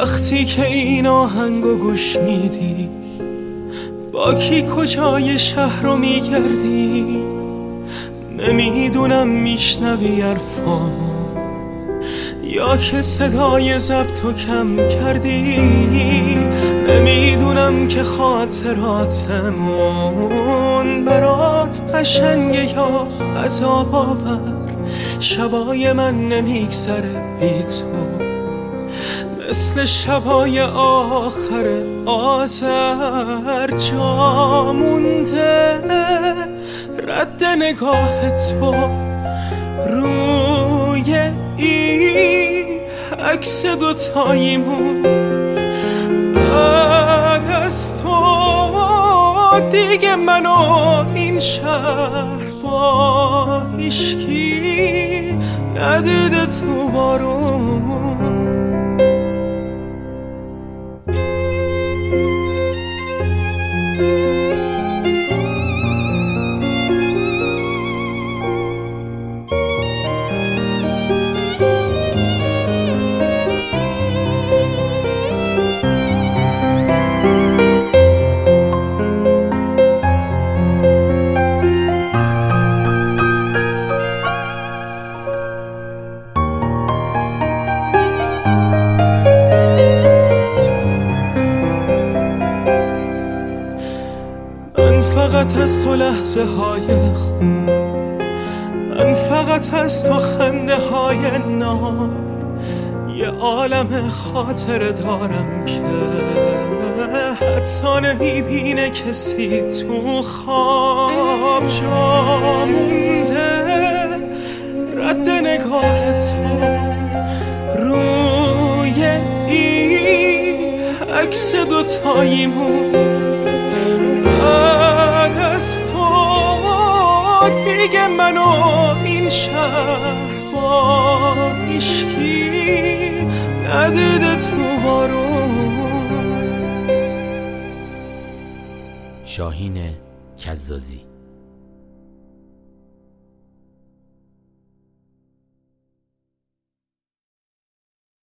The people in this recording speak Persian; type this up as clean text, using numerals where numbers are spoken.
وقتی که این آهنگو گوش میدی با کی کجای شهر رو میگردی؟ نمیدونم میشنوی حرفامو یا که صدای ضبطو کم کردی. نمیدونم که خاطراتمون برات قشنگه یا عذاب آور. شبای من نمیگذره بی تو مثل شبای آخر آذر. جا مونده رد نگاه تو روی این عکس دوتاییمون. بعد از تو دیگه منو این شهر با هیچکی ندیده تو بارون. من فقط از تو لحظه های خوب، من فقط از تو خنده های ناب. یه عالم خاطره دارم که حتی نمیبینه کسی تو خواب. جا مونده رد نگاه تو روی این عکس دوتاییمون. بعد از تو دیگه منو این شهر با هیچکی ندیده تو بارون. شاهین کزازی.